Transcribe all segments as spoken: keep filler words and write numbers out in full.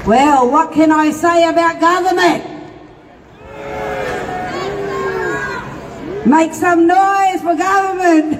Well, what can I say about government? Make some noise for government.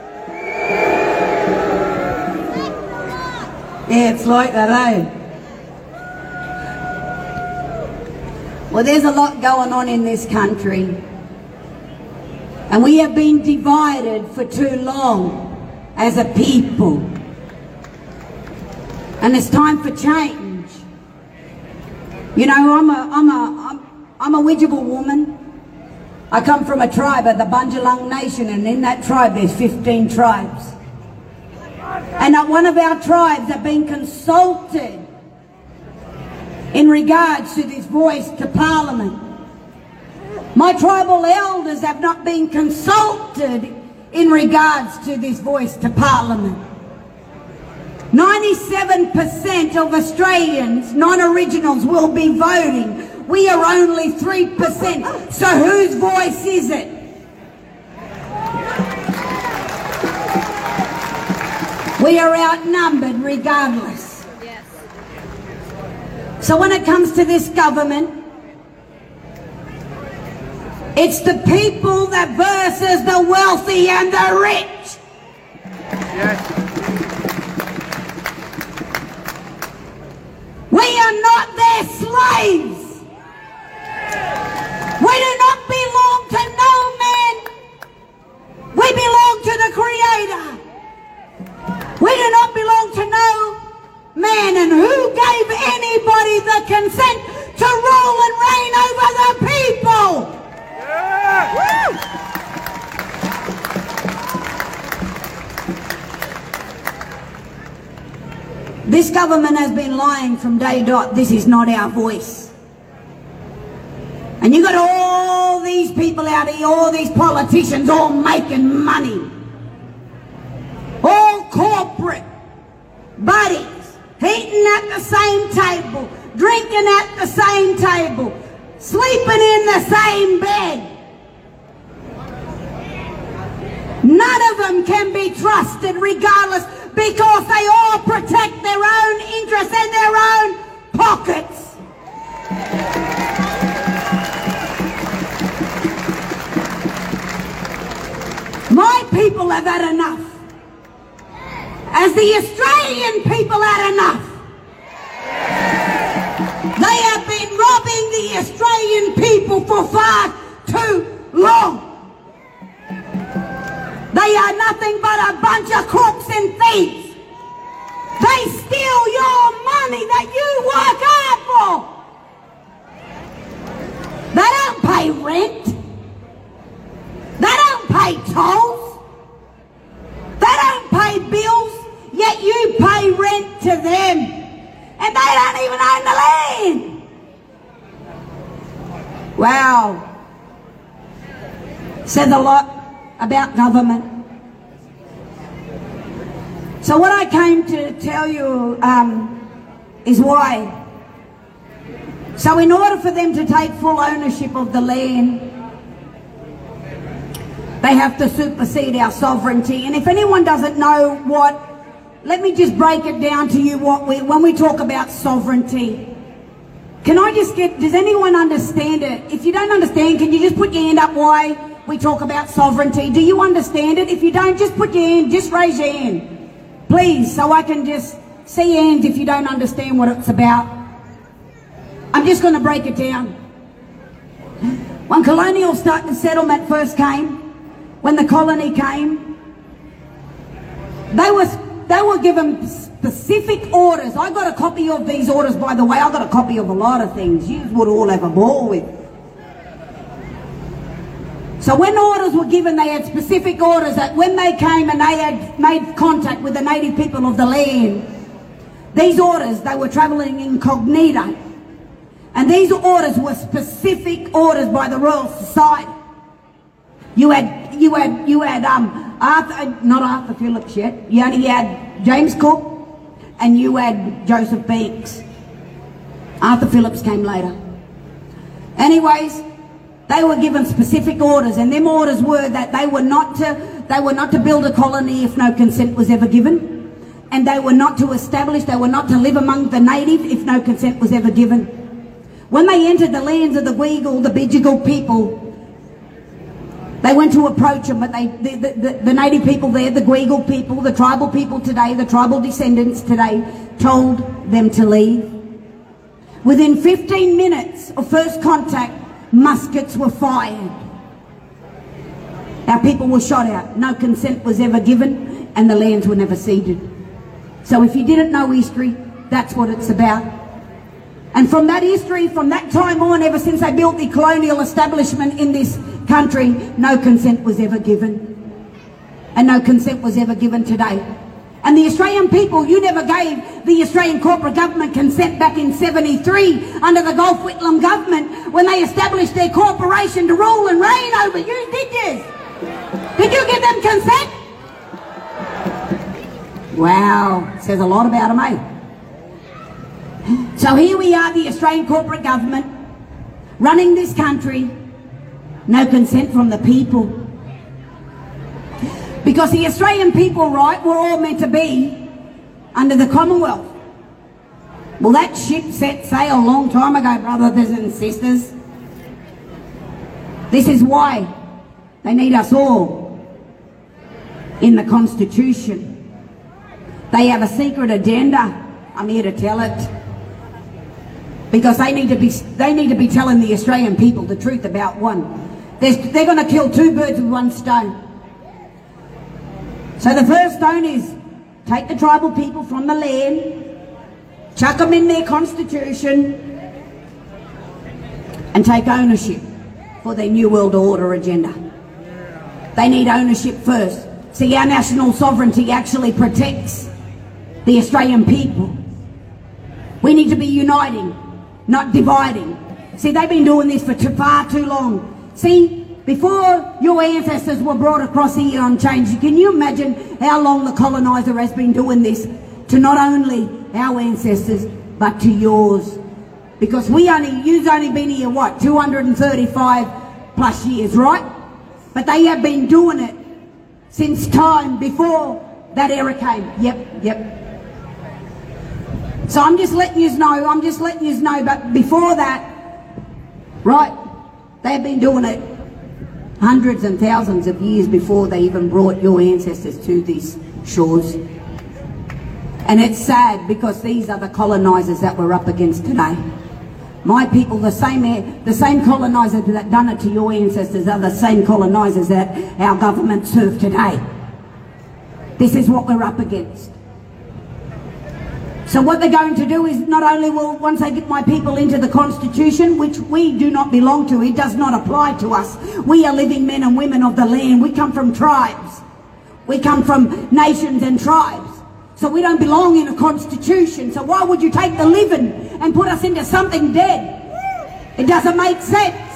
Yeah, it's like that, eh? Well, there's a lot going on in this country. And we have been divided for too long as a people. And it's time for change. You know, I'm a, I'm a, I'm, I'm a Widjabul woman. I come from a tribe of the Bundjalung Nation, and in that tribe there's fifteen tribes. And not one of our tribes have been consulted in regards to this voice to Parliament. My tribal elders have not been consulted in regards to this voice to Parliament. ninety-seven percent of Australians, non-originals, will be voting. We are only three percent. So whose voice is it? We are outnumbered regardless. Yes. So when it comes to this government, it's the people that versus the wealthy and the rich. Yes. We are not their slaves. We do not belong to no man. We belong to the Creator. We do not belong to no man. And who gave anybody the consent to rule and reign over the people? Yeah. This government has been lying from day dot. This is not our voice. And you got all these people out here, all these politicians all making money. All corporate buddies, eating at the same table, drinking at the same table, sleeping in the same bed. None of them can be trusted regardless, because they all protect their own interests and their own pockets. My people have had enough. As the Australian people had enough. They have been robbing the Australian people for far too long. They are nothing but a bunch of crooks and thieves. They steal your money that you work hard for. They don't pay rent. They don't pay tolls. They don't pay bills, yet you pay rent to them. And they don't even own the land. Wow. Says a lot about government. So what I came to tell you um, is why. So in order for them to take full ownership of the land, they have to supersede our sovereignty. And if anyone doesn't know what, let me just break it down to you what we, when we talk about sovereignty. Can I just get, does anyone understand it? If you don't understand, can you just put your hand up why we talk about sovereignty? Do you understand it? If you don't, just put your hand, just raise your hand. Please, so I can just see hands if you don't understand what it's about. I'm just going to break it down. When colonial settlement first came, when the colony came, they were, they were given specific orders. I got a copy of these orders, by the way. I got a copy of a lot of things. You would all have a ball with. So when orders were given, they had specific orders that when they came and they had made contact with the native people of the land, these orders, they were travelling incognito. And these orders were specific orders by the Royal Society. You had, you had, you had, um, Arthur, not Arthur Phillips yet. You only had James Cook and you had Joseph Banks. Arthur Phillips came later. Anyways, they were given specific orders, and them orders were that they were not to, they were not to build a colony if no consent was ever given. and they were not to establish, they were not to live among the native if no consent was ever given. When they entered the lands of the Weagle, the Bidjigal people, they went to approach them, but they, the, the, the native people there, the Weagle people, the tribal people today, the tribal descendants today, told them to leave. Within fifteen minutes of first contact, muskets were fired. Our people were shot out. No consent was ever given, and the lands were never ceded. So if you didn't know history, that's what it's about. And from that history, from that time on, ever since they built the colonial establishment in this country, no consent was ever given. And no consent was ever given today. And the Australian people, you never gave the Australian corporate government consent back in seventy-three under the Gough Whitlam government when they established their corporation to rule and reign over you, did you? Did you give them consent? Wow, says a lot about them, eh? So here we are, the Australian corporate government, running this country, no consent from the people. Because the Australian people, right, were all meant to be under the Commonwealth. Well, that ship set sail a long time ago, brothers and sisters. This is why they need us all in the Constitution. They have a secret agenda. I'm here to tell it. Because they need to be, they need to be telling the Australian people the truth about one. There's, they're going to kill two birds with one stone. So the first stone is take the tribal people from the land, chuck them in their constitution, and take ownership for their New World Order agenda. They need ownership first. See, our national sovereignty actually protects the Australian people. We need to be uniting, not dividing. See, they've been doing this for too, far too long. See, before your ancestors were brought across here on change, can you imagine how long the coloniser has been doing this to not only our ancestors, but to yours? Because we only, you've only been here, what, two hundred thirty-five plus years, right? But they have been doing it since time before that era came. Yep, yep. So I'm just letting you know, I'm just letting you know, but before that, right, they've been doing it hundreds and thousands of years before they even brought your ancestors to these shores. And it's sad because these are the colonisers that we're up against today. My people, the same, the same colonisers that done it to your ancestors are the same colonisers that our government serve today. This is what we're up against. So what they're going to do is not only will, once they get my people into the Constitution, which we do not belong to, it does not apply to us. We are living men and women of the land. We come from tribes. We come from nations and tribes. So we don't belong in a Constitution. So why would you take the living and put us into something dead? It doesn't make sense.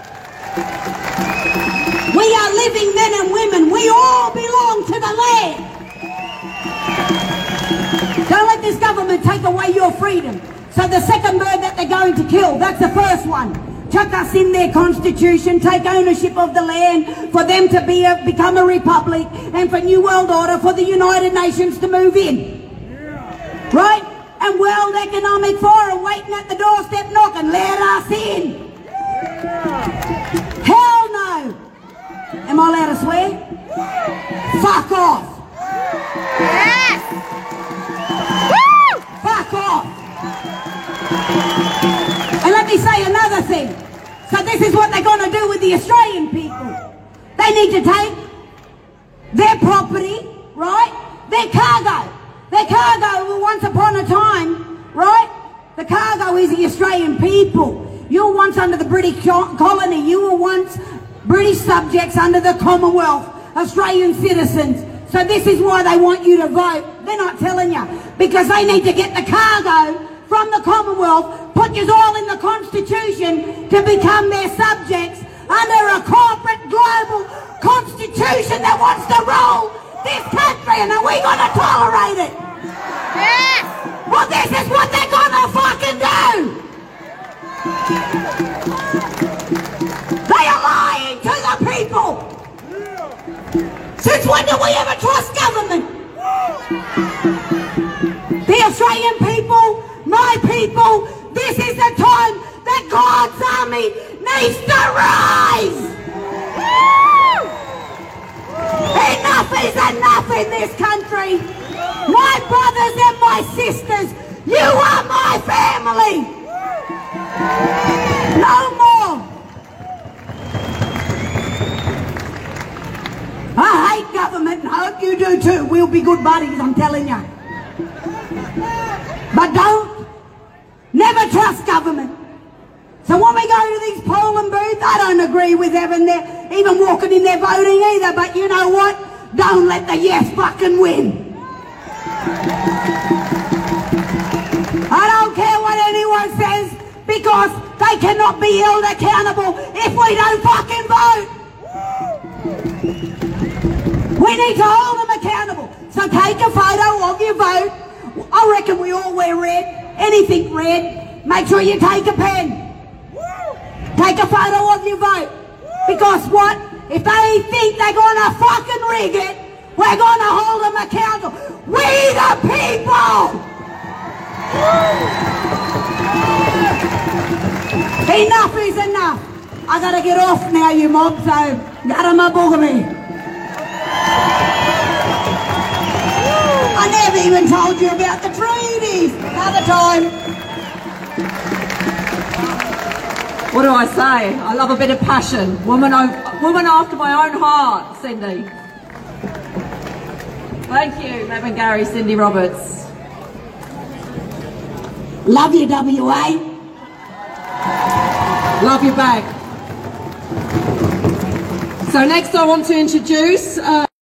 We are living men and women. We all belong to the land. Don't let this government take away your freedom. So the second bird that they're going to kill, that's the first one. Chuck us in their constitution, take ownership of the land, for them to be a, become a republic, and for New World Order, for the United Nations to move in. Yeah. Right? And World Economic Forum waiting at the doorstep knocking, let us in. Yeah. Hell no. Am I allowed to swear? Yeah. Fuck off. Yes. Fuck off. And let me say another thing. So this is what they're going to do with the Australian people. They need to take their property, right? Their cargo. Their cargo, once upon a time, right? The cargo is the Australian people. You were once under the British colony. You were once British subjects under the Commonwealth, Australian citizens. So this is why they want you to vote. They're not telling you. Because they need to get the cargo from the Commonwealth, put you all in the Constitution to become their subjects under a corporate global constitution that wants to rule this country. And are we going to tolerate it? Yes! Well, this is what they're going to fucking do! They are lying to the people! Since when do we ever trust government? Australian people, my people, this is the time that God's army needs to rise! Enough is enough in this country! My brothers and my sisters, you are my family! No more! I hate government and I hope you do too. We'll be good buddies, I'm telling you. But don't, never trust government. So when we go to these polling booths, I don't agree with having their, even walking in there voting either, but you know what? Don't let the yes fucking win. I don't care what anyone says, because they cannot be held accountable if we don't fucking vote. We need to hold them accountable. So take a photo of your vote. I reckon we all wear red, anything red. Make sure you take a pen. Take a photo of your vote. Because what? If they think they're going to fucking rig it, we're going to hold them accountable. We the people! Enough is enough. I got to get off now, you mob, so gotta my booger me. I never even told you about the treaties. Another time. What do I say? I love a bit of passion. Woman, woman after my own heart, Cindy. Thank you, Reverend Gary, Cindy Roberts. Love you, W A. Love you back. So next I want to introduce... Uh